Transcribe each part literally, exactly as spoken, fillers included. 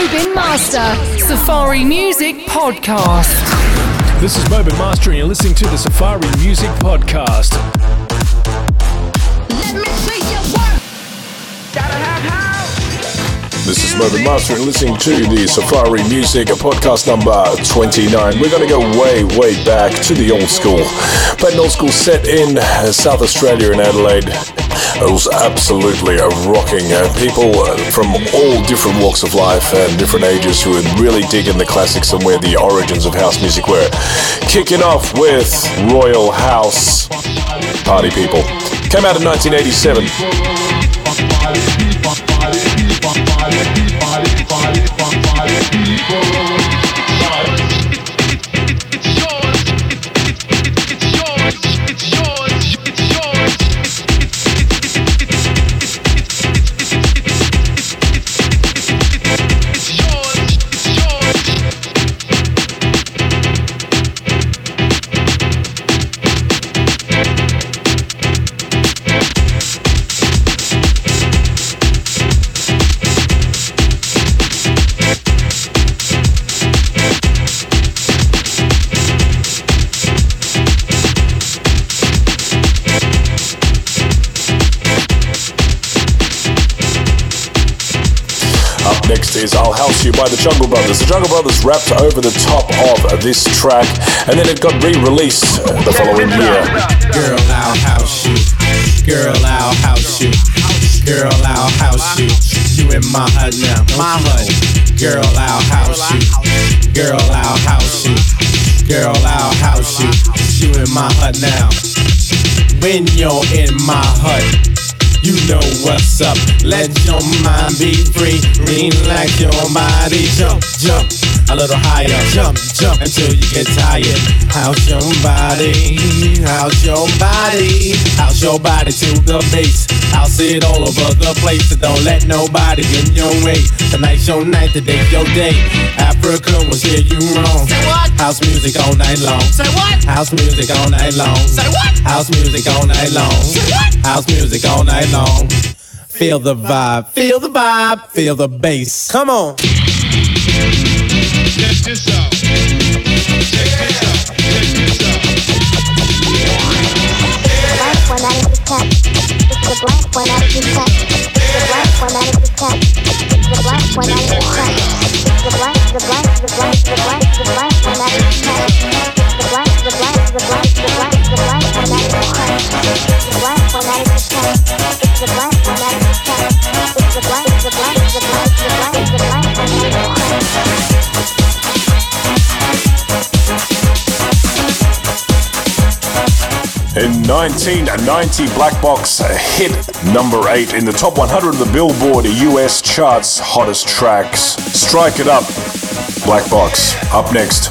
Mobin Master, Safari Music Podcast. This is Mobin Master and you're listening to the Safari Music Podcast. Let me see your work. Gotta have house. This is Mobin Master and listening to the Safari Music Podcast number twenty-nine. We're going to go way, way back to the old school. Played an old school set in South Australia in Adelaide. It was absolutely a rocking. Uh, people from all different walks of life and different ages who were really digging the classics and where the origins of house music were. Kicking off with Royal House, Party People. Came out in nineteen eighty-seven. Next is I'll House You by the Jungle Brothers. The Jungle Brothers rapped over the top of this track and then it got re-released the following year. Girl, I'll house you. Girl, I'll house you. Girl, I'll house you. You in my hut now. My hut. Girl, I'll house you. Girl, I'll house you. Girl, I'll house you. You in my hut now. When you're in my hut, you know what's up. Let your mind be free. Relax your body. Jump, jump a little higher. Jump, jump until you get tired. House your body. House your body. House your body to the bass. House it all over the place. So don't let nobody in your way. Tonight's your night, today's your day. Africa will steer you wrong. Say what? House music all night long. Say what? House music all night long. Say what? House music all night long. Say what? House music all night long. Feel the vibe, feel the vibe, feel the bass. Come on. Check this out. Check this out. Check this out. Black one out of the cat. It's the black one out of the cat. It's the black one out of the cat. It's the black one out of the cat. It's the black, the black, the black, the black, the black one out of the cat. The black, the black, the black, the black, the black one out of the cat. The black one out of the cat. It's the black one out of the cat. It's the black, the black, the black, the black, the black one out of the cat. In nineteen ninety, Black Box hit number eight in the top one hundred of the Billboard U S charts hottest tracks. Strike It Up, Black Box. Up next.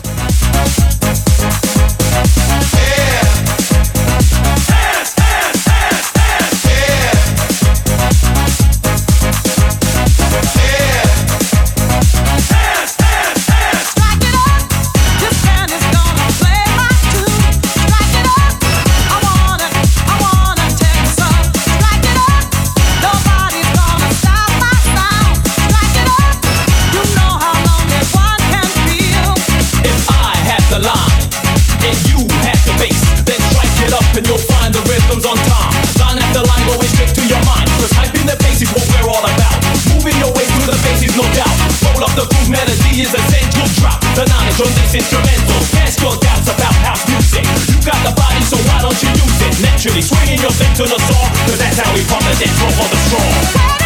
And you'll find the rhythms on time. Line after line going straight to your mind. Cause hyping the bass is what we're all about. Moving your way through the bass is no doubt. Roll up the groove, melody is a central drop. The knowledge on this instrumental. Cast your doubts about house music. You got the body, so why don't you use it? Naturally swinging your thing to the song. Cause that's how we pump the dance floor for the strong.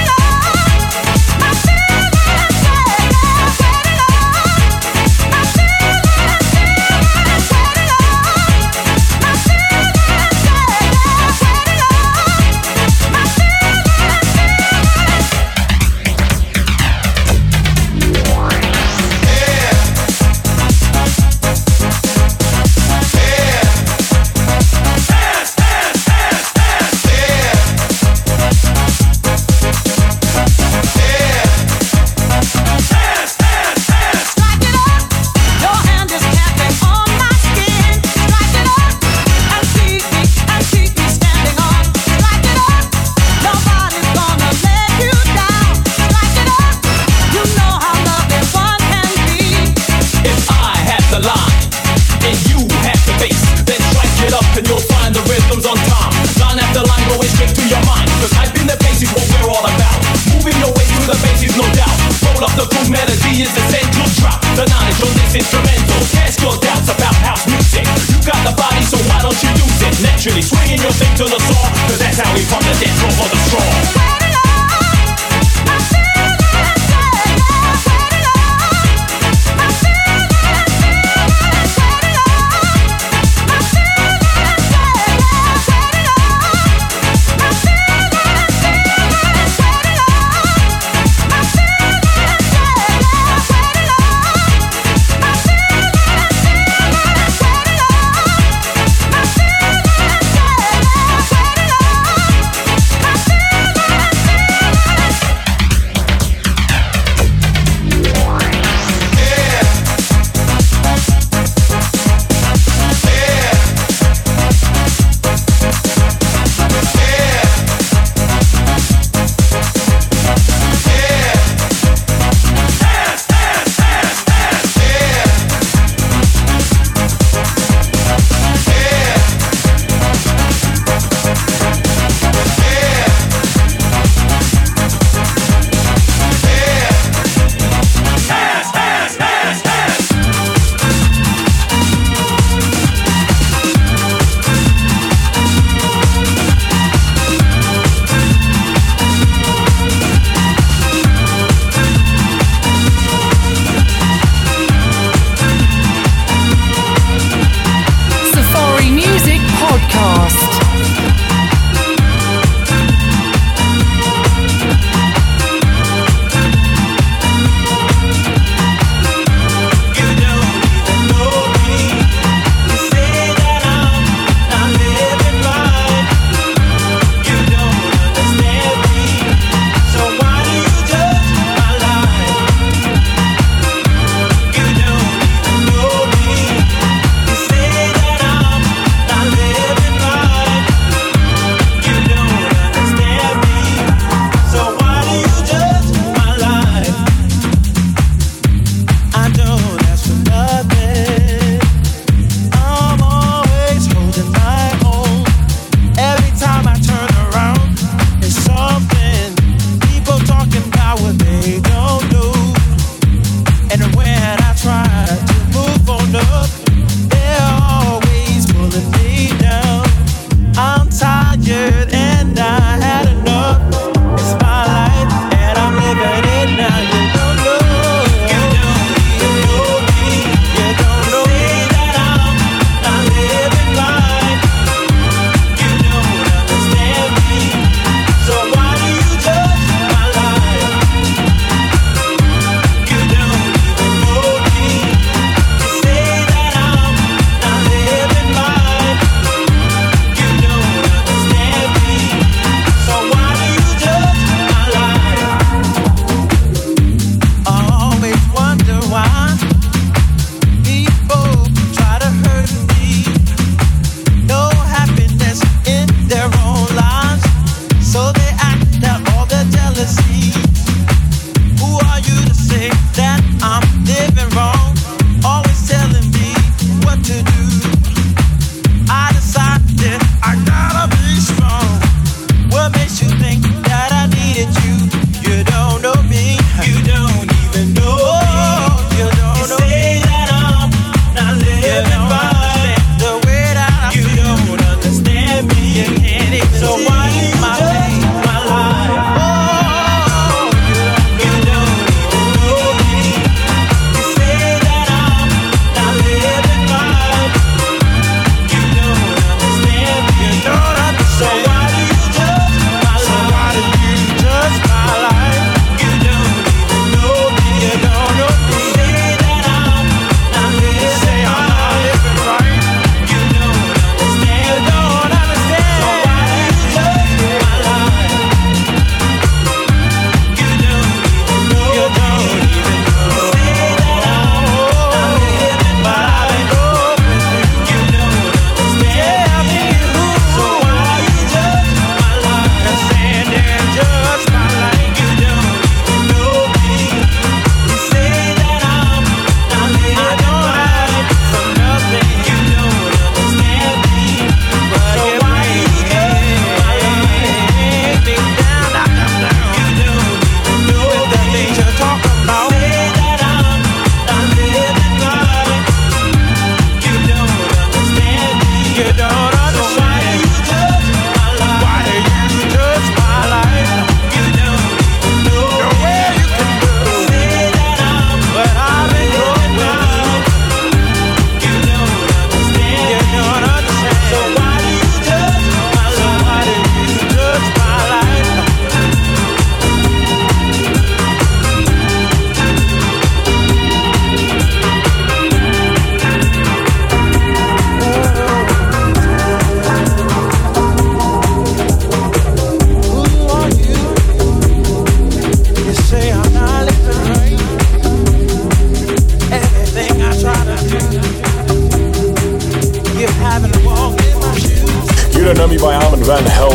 on time. Line after line going straight to your mind. Cause hype in the bass is what we're all about. Moving your way through the bass is no doubt. Roll up the groove, melody is essential. Drop the knowledge on this instrumental. Cast your doubts about house music. You got the body, so why don't you use it? Naturally swinging your thing to the song. Cause that's how we pump the dance floor for the strong. I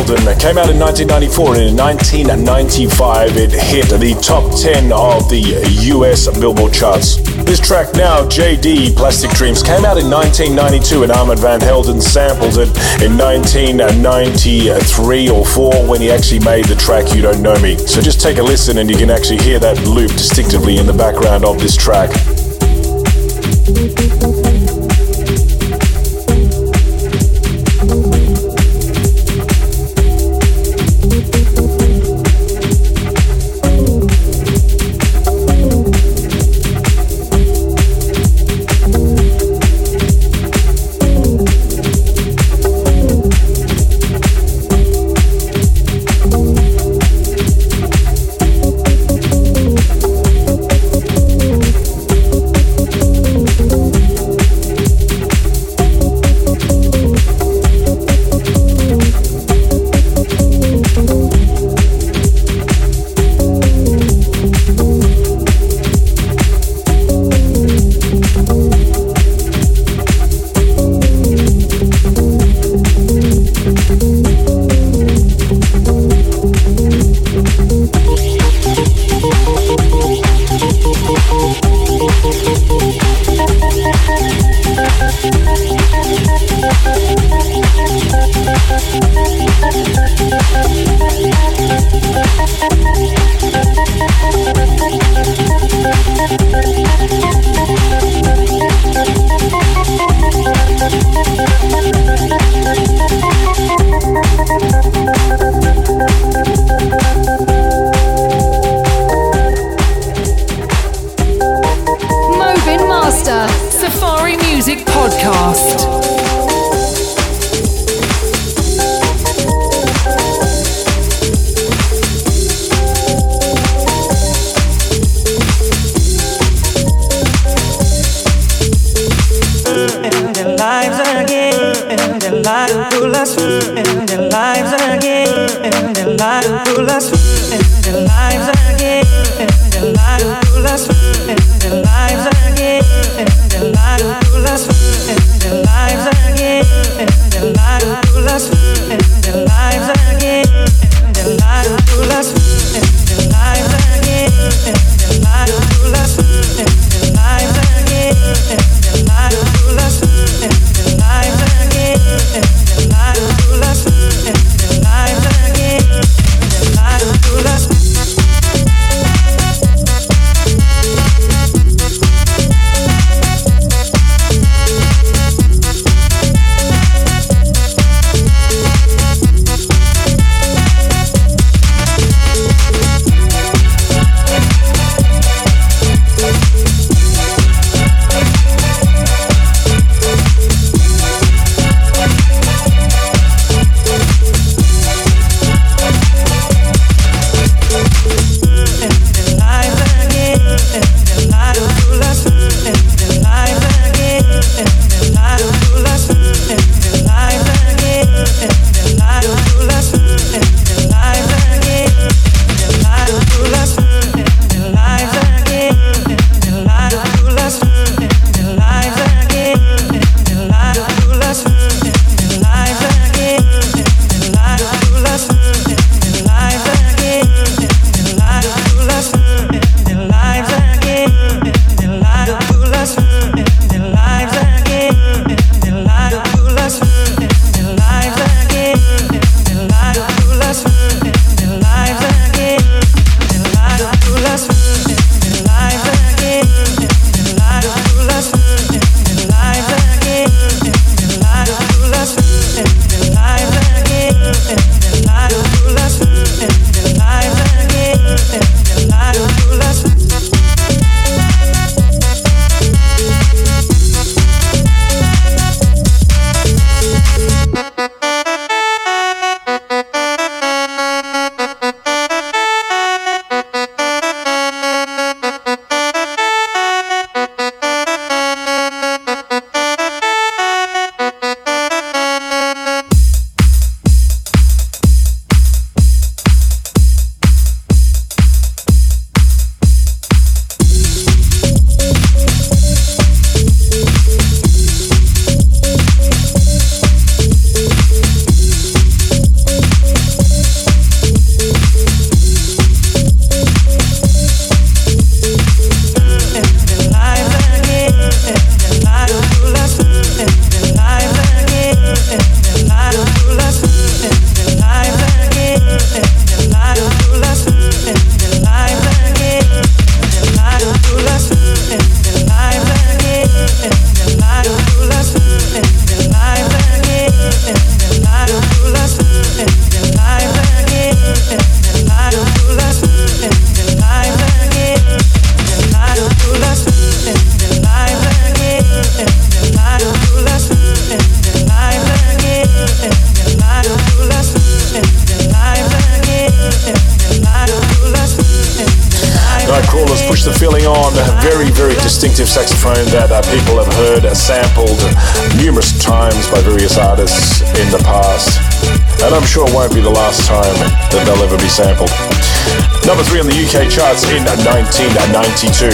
Helden. It came out in nineteen ninety-four, and in nineteen ninety-five it hit the top ten of the U S Billboard charts. This track now, J D, Plastic Dreams, came out in nineteen ninety-two, and Armand Van Helden sampled it in nineteen ninety-three or four when he actually made the track You Don't Know Me. So just take a listen and you can actually hear that loop distinctively in the background of this track. Lives again. on, very, very distinctive saxophone that uh, people have heard uh, sampled numerous times by various artists in the past. And I'm sure it won't be the last time that they'll ever be sampled. Number three on the U K charts in nineteen ninety-two.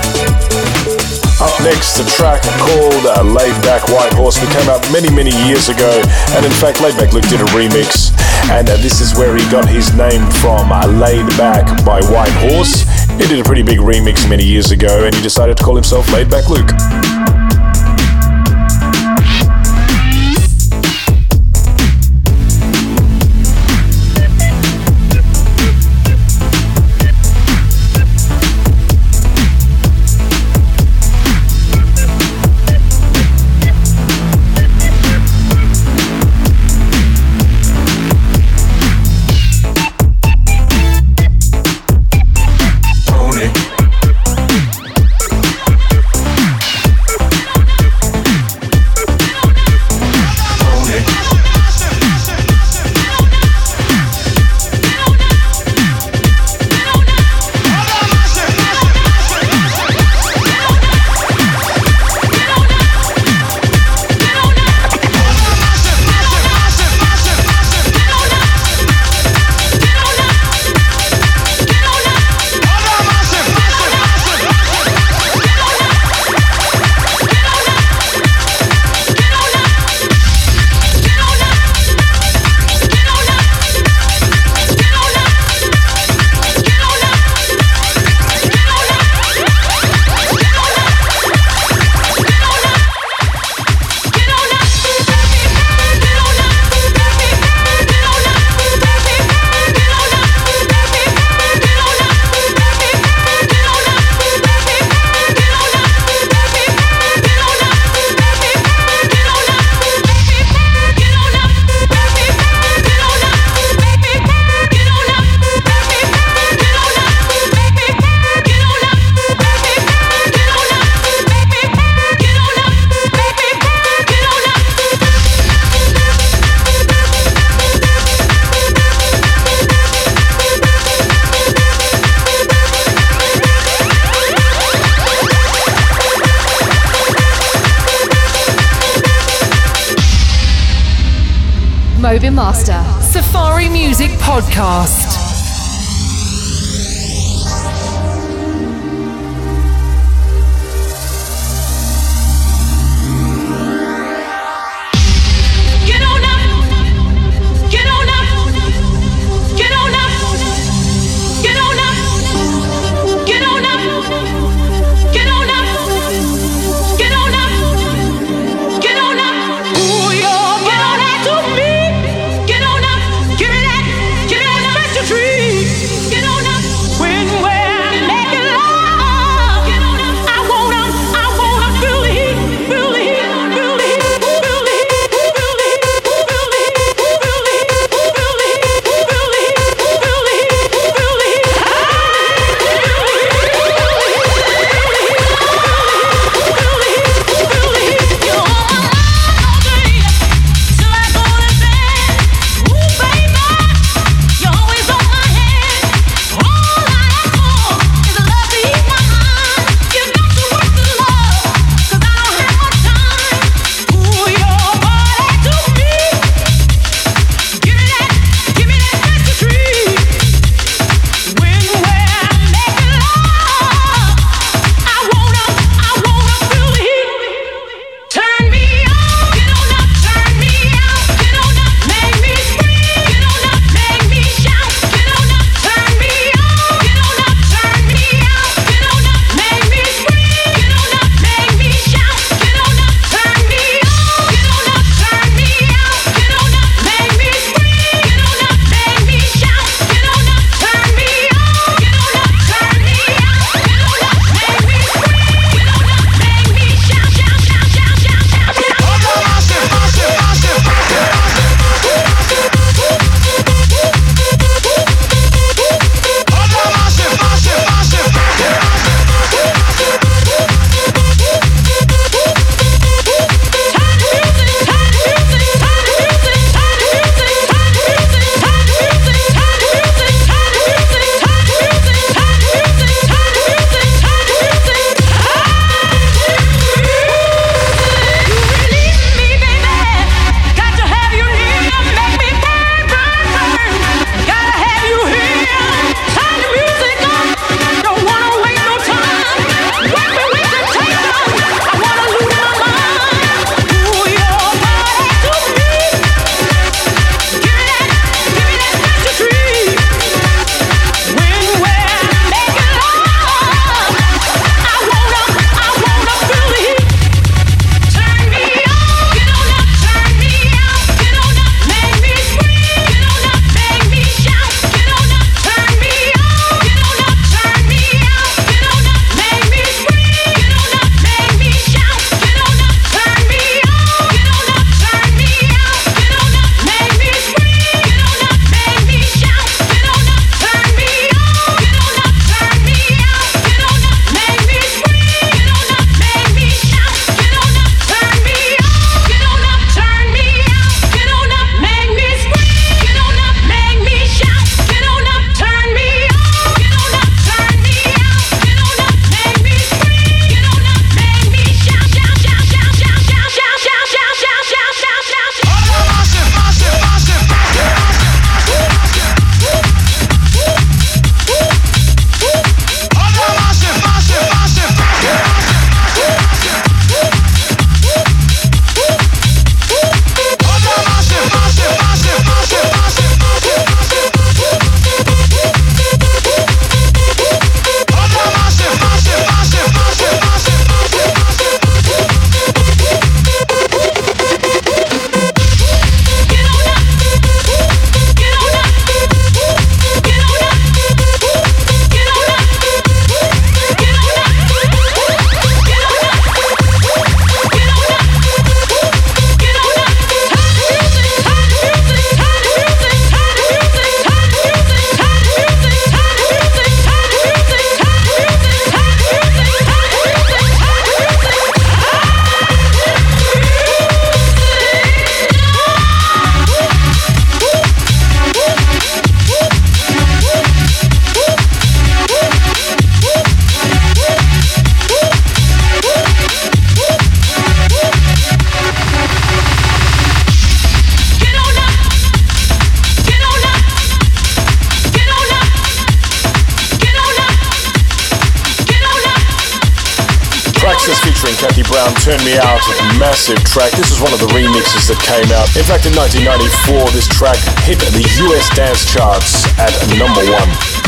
Up next, a track called uh, Laid Back White Horse, that came out many, many years ago. And in fact, Laid Back Luke did a remix. And uh, this is where he got his name from, uh, Laid Back by White Horse. He did a pretty big remix many years ago, and he decided to call himself Laid Back Luke. Moby Master Safari Music Podcast. Get on up, give me that, give me that special Texas featuring Kathy Brown, Turn Me Out, massive track. This is one of the remixes that came out. In fact, in nineteen ninety-four, this track hit the U S dance charts at number one.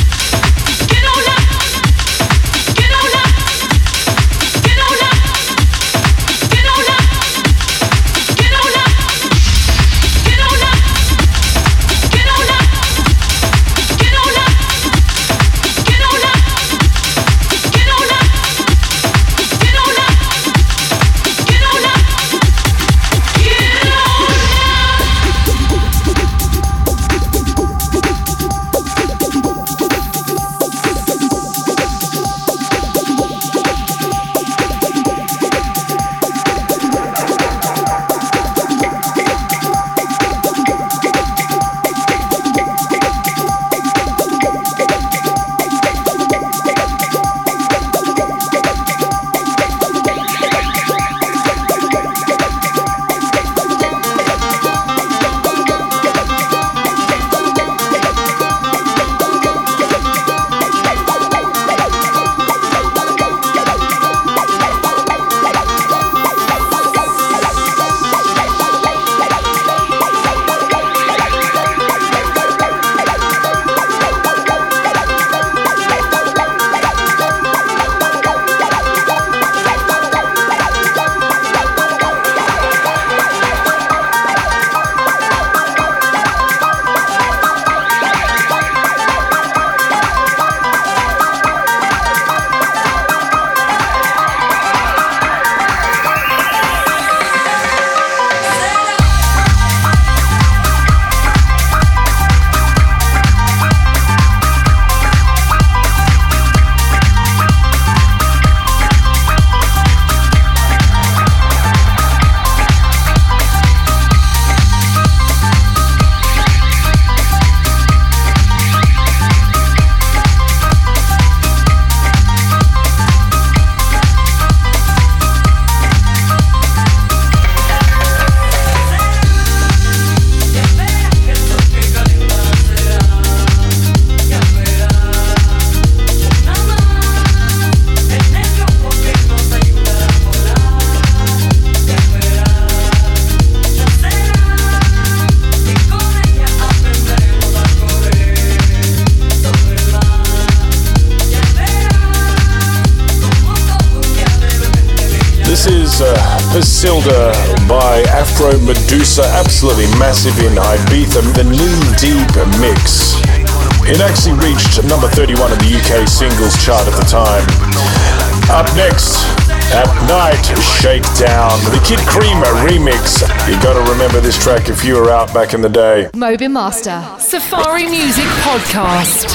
Pasilda by Afro Medusa, absolutely massive in Ibiza, the Knee Deep mix. It actually reached number thirty-one in the U K singles chart at the time. Up next, At Night, Shakedown, the Kid Creamer remix. You gotta remember this track if you were out back in the day. Mobin Master, Safari Music Podcast.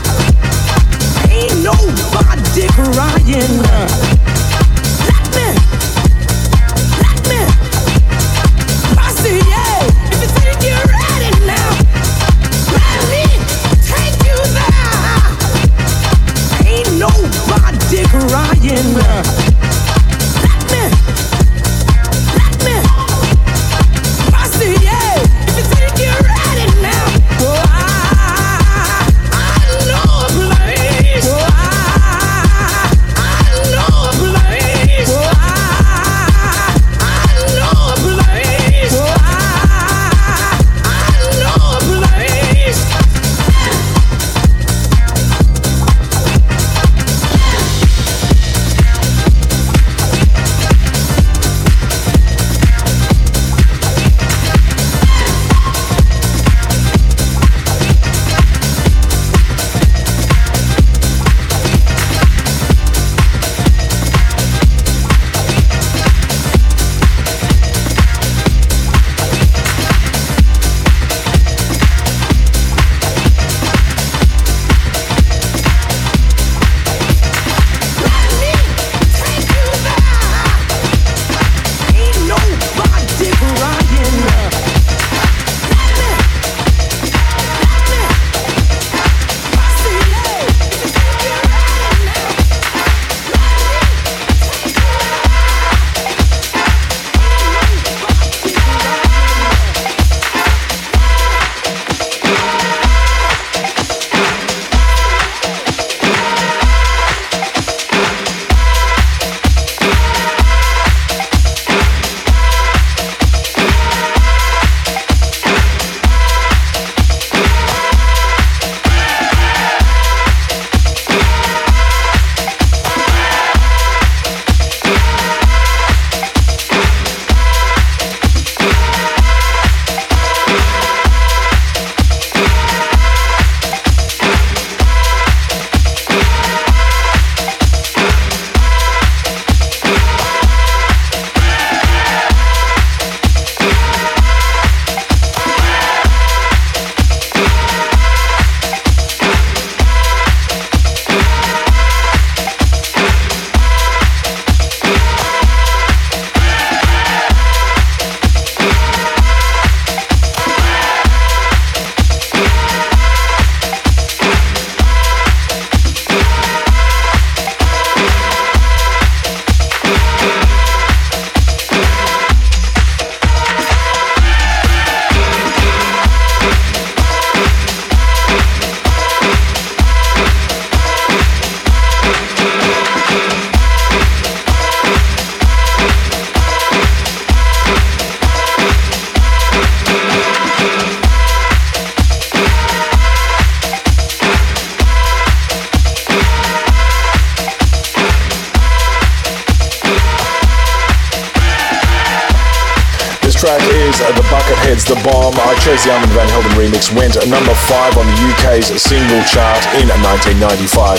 track is uh, The Bucketheads, The Bomb. I chose the Armin van Helden remix, went number five on the U K's single chart in nineteen ninety-five.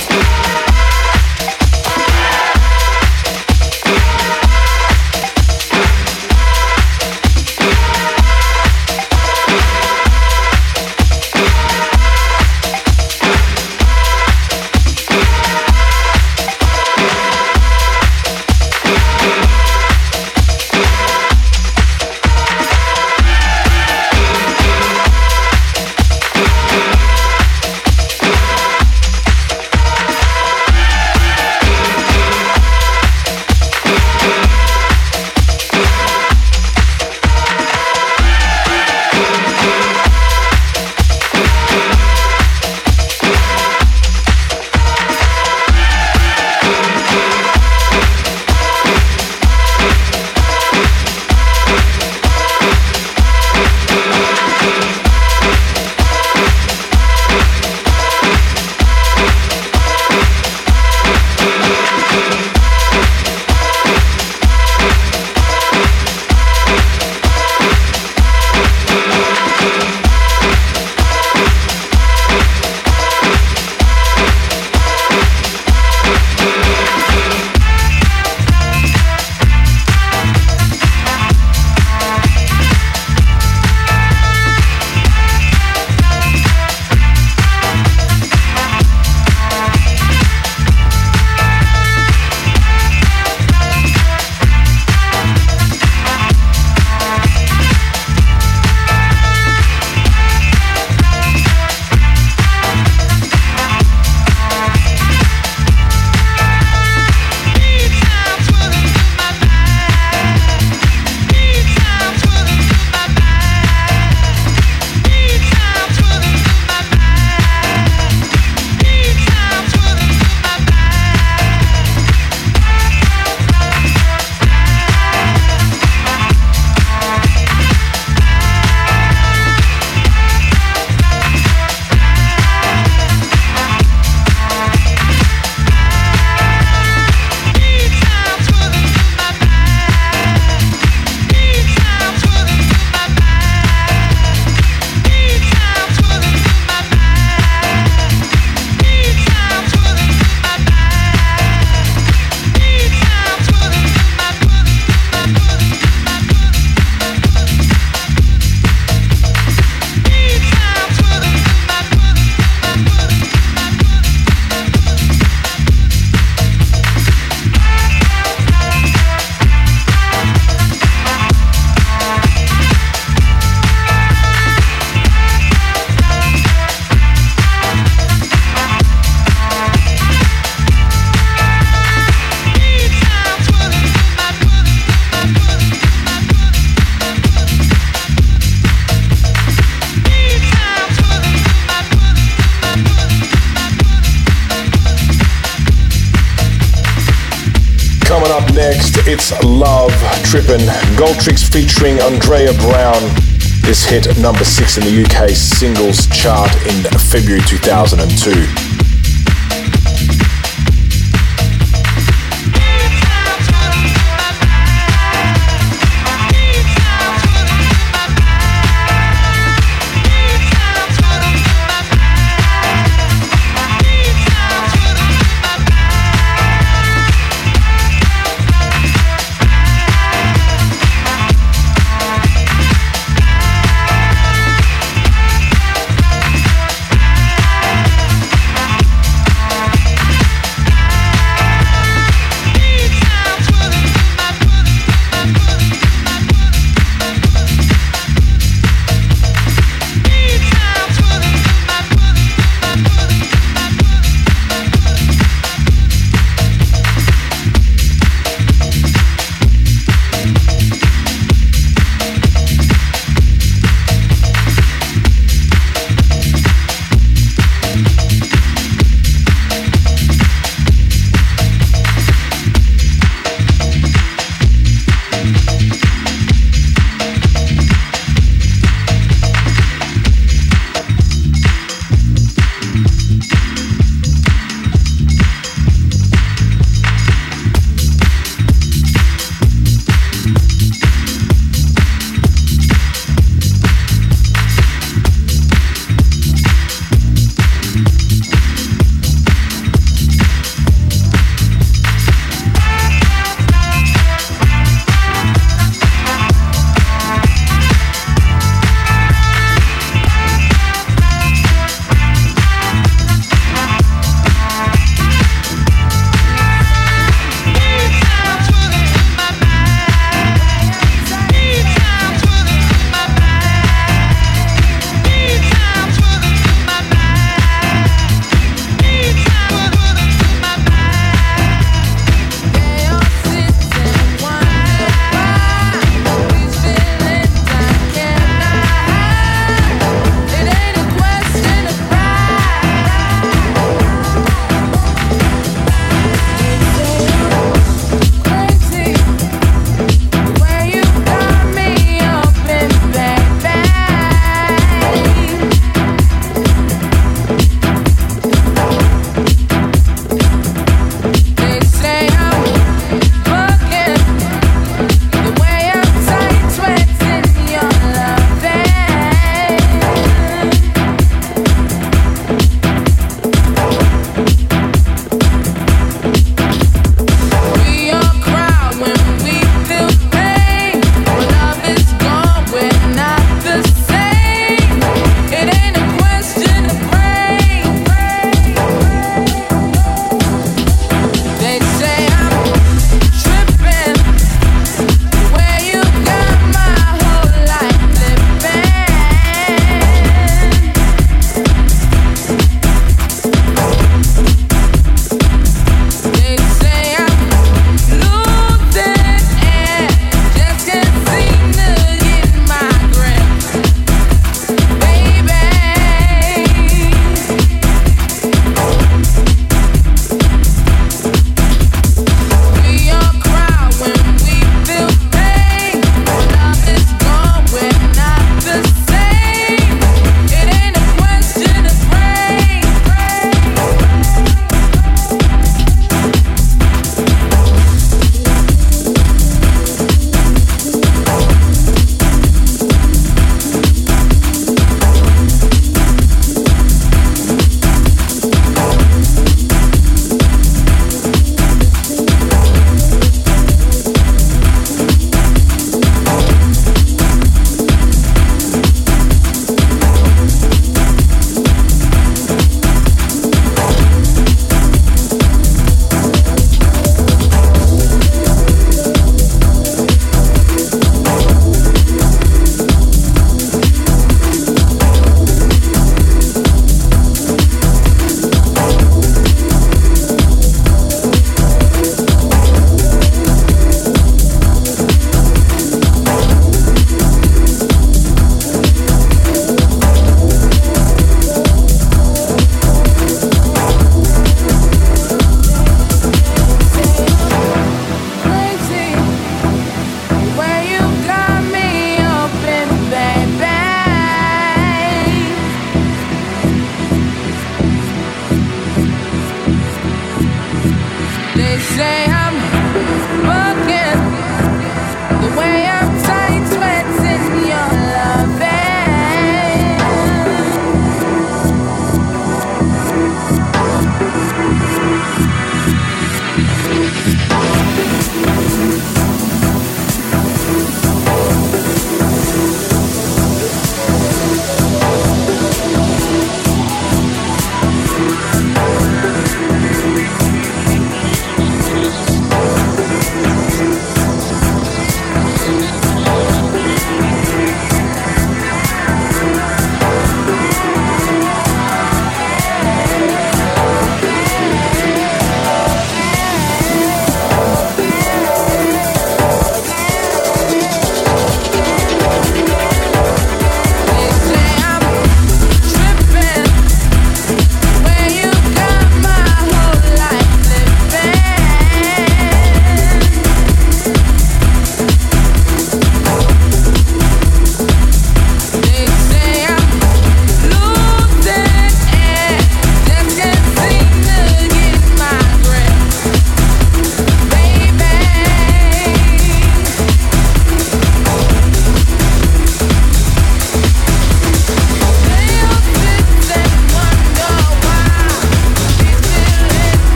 Next, it's Love, Trippin', Goldtricks featuring Andrea Brown. This hit number six in the U K singles chart in February two thousand two.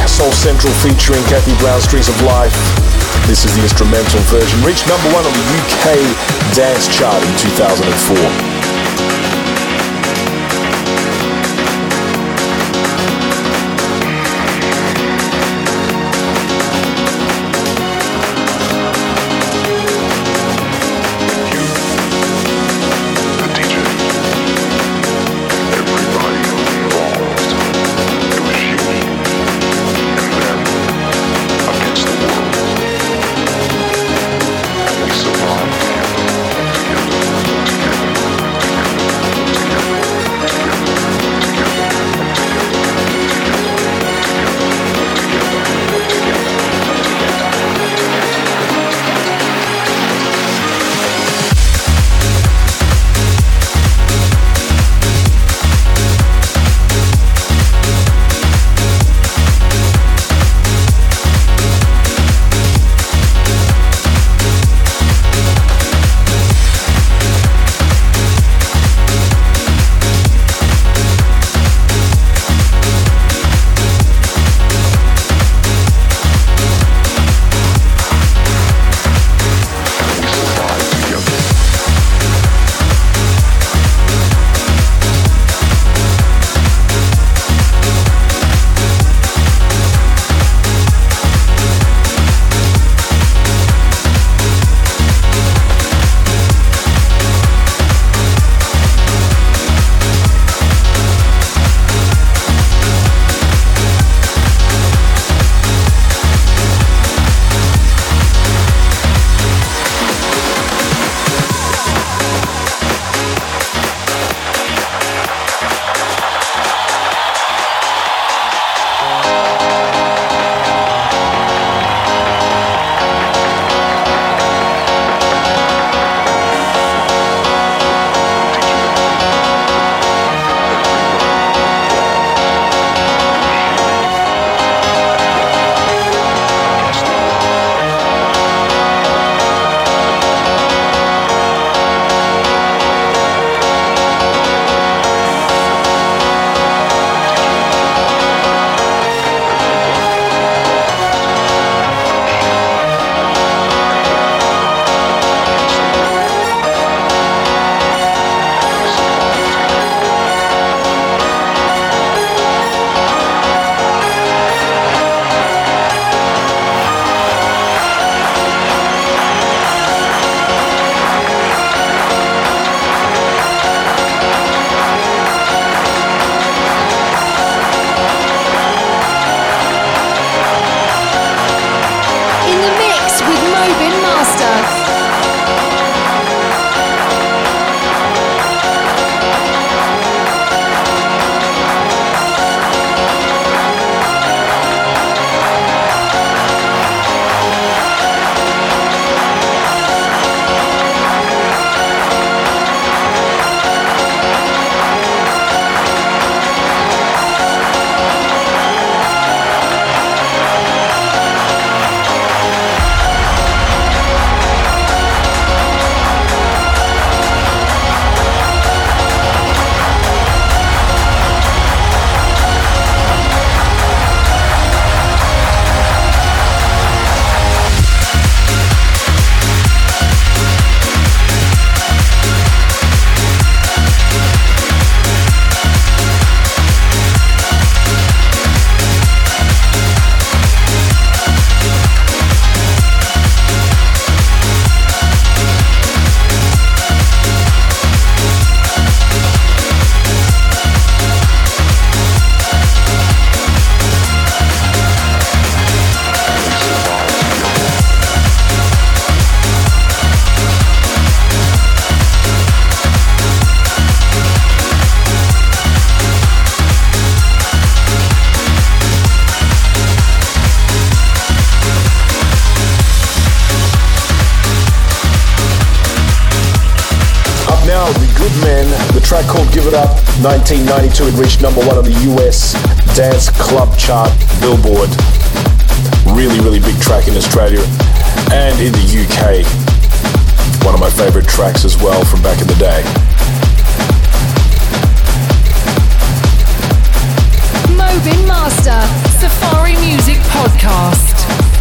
Soul Central featuring Kathy Brown, Streets of Life. This is the instrumental version. Reached number one on the U K dance chart in two thousand four. track called Give It Up, nineteen ninety-two. It reached number one on the U S dance club chart, Billboard. Really, really big track in Australia and in the U K. One of my favorite tracks as well from back in the day. Mobin Master. Safari Music Podcast.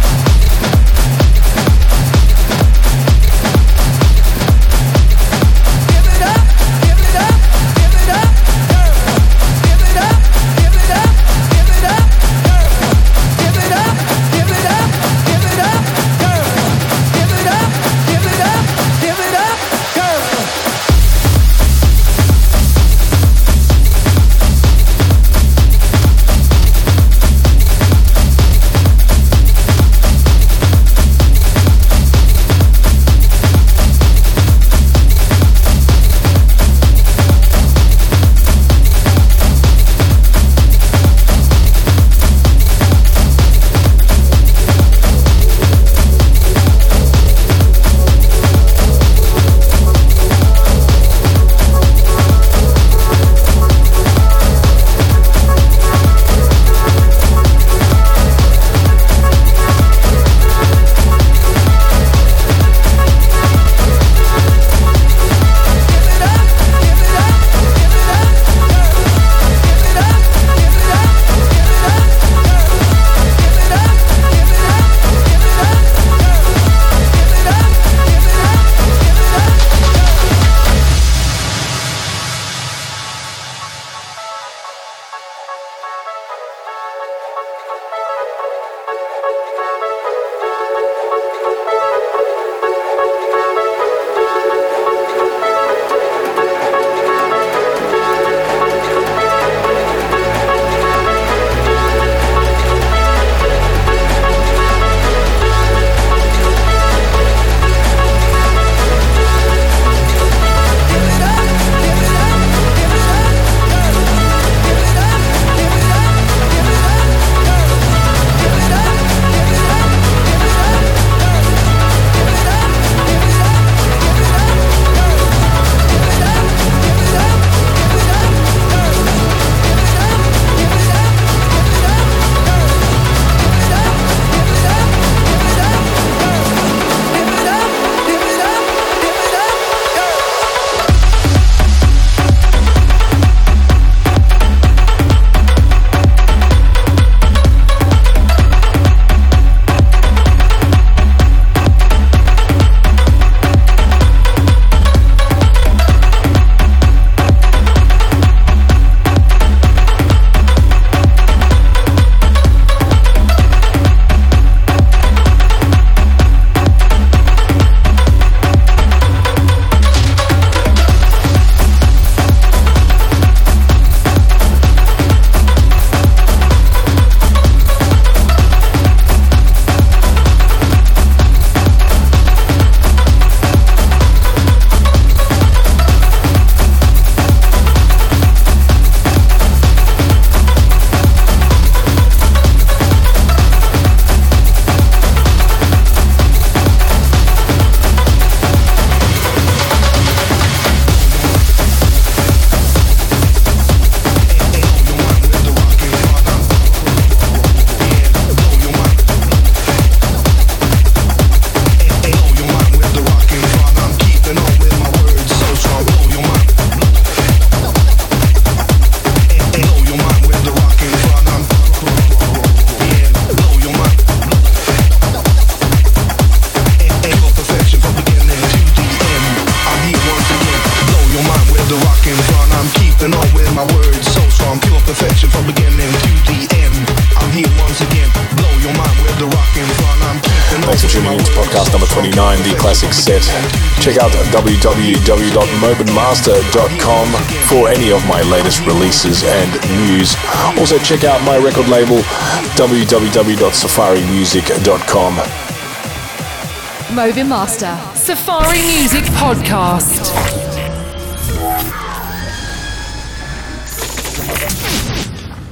Thanks for tuning in to podcast number twenty-nine, the classic set. Check out w w w dot mobin master dot com for any of my latest releases and news. Also check out my record label, w w w dot safari music dot com. Mobin Master. Safari Music Podcast.